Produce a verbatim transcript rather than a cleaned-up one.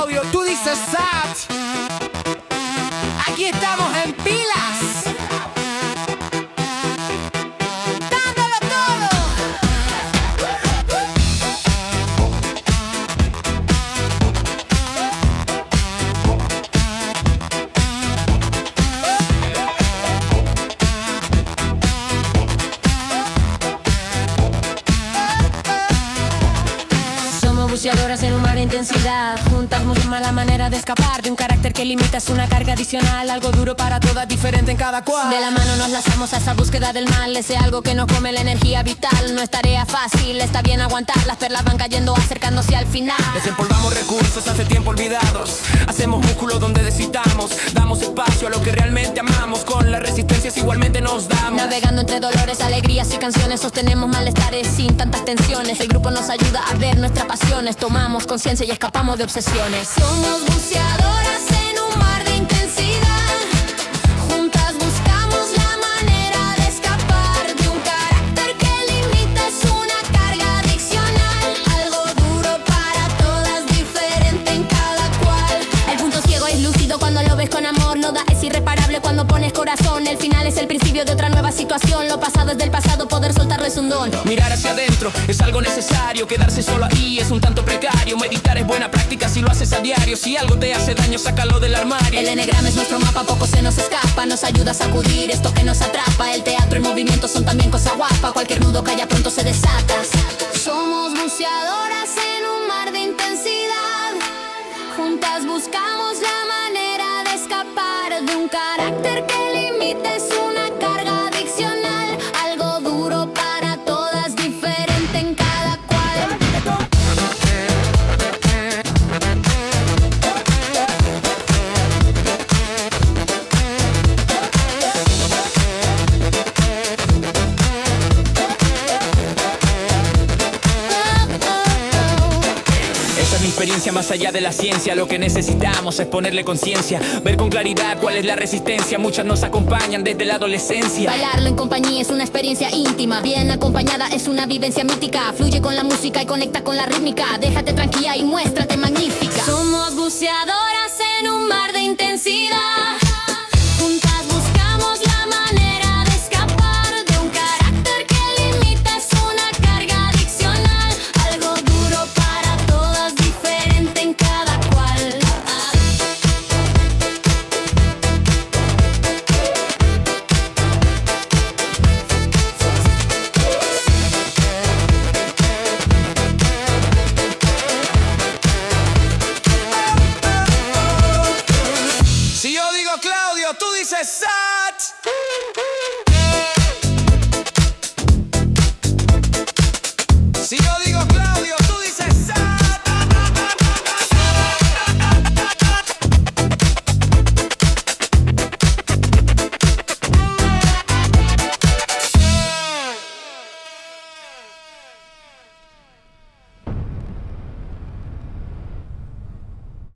Claudio, tú dices Sat. Aquí estamos en pilas, dándolo todo. Somos buceadoras en un mar de intensidad. Juntas buscamos la manera de escapar de un carácter que limita, es una carga adicional. Algo duro para todas, diferente en cada cual. De la mano nos lanzamos a esa búsqueda del mal. Ese algo que nos come la energía vital. No es tarea fácil, está bien aguantar. Las perlas van cayendo, acercándose al final. Desempolvamos recursos hace tiempo olvidados. Hacemos músculo donde necesitamos. Damos espacio a lo que realmente amamos. Con las resistencias igualmente nos damos. Navegando entre dolores, alegrías y canciones. Sostenemos malestares sin tantas tensiones. El grupo nos ayuda a ver nuestras pasiones. Tomamos conciencia y escapamos de obsesiones. Somos buceadoras en un mar de intensidad. Juntas buscamos la manera de escapar de un carácter que limita, es una carga adicional. Algo duro para todas, diferente en cada cual. El punto ciego es lúcido cuando lo ves con amor. Lo da es irreparable cuando pones corazón. El final es el principio de otra nueva situación. Lo pasado es del pasado, poder soltarlo es un don. Mirar hacia adentro es algo necesario. Quedarse solo ahí es un tanto precario. Meditar es buena práctica si lo haces a diario. Si algo te hace daño, sácalo del armario. El enegrama es nuestro mapa, poco se nos escapa. Nos ayuda a sacudir esto que nos atrapa. El teatro y movimiento son también cosa guapa. Cualquier nudo que haya pronto se desata. Somos buceadoras en un mar de intensidad. Juntas buscamos la manera de escapar de un carácter que limita, es una carga adicional. Algo duro para todas, diferente en cada cual. Esa es mi experiencia más allá de la ciencia. Lo que necesitamos es ponerle conciencia, ver con claridad cuál es la resistencia. Muchas nos acompañan desde la adolescencia. Bailarlo en compañía es una experiencia íntima. Bien acompañada es una vivencia mítica. Fluye con la música y conecta con la rítmica. Déjate tranquila y muéstrate magnífica. Somos buceadoras en un mar de intensidad. Juntas buscamos la manera de escapar de un carácter que limita, es una carga adicional. Algo duro para todas, diferente en cada cual. Si yo digo Claudio, tú dices Sat.